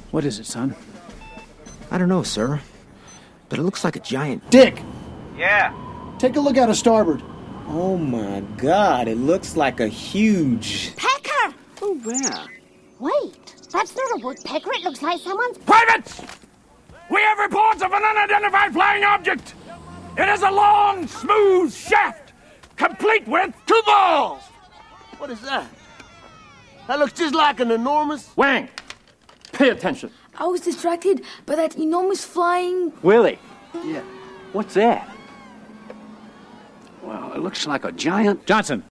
What is it, son? I don't know, sir. But it looks like a giant... Dick! Yeah. Take a look out of starboard. Oh, my God. It looks like a huge... Pecker! Oh, where? Wait, that's not a woodpecker. It looks like someone's... Privates! We have reports of an unidentified flying object. It is a long, smooth shaft, complete with 2 balls. What is that? That looks just like an enormous... Wang, pay attention. I was distracted by that enormous flying... Willie. Yeah. What's that? Well, it looks like a giant... Johnson,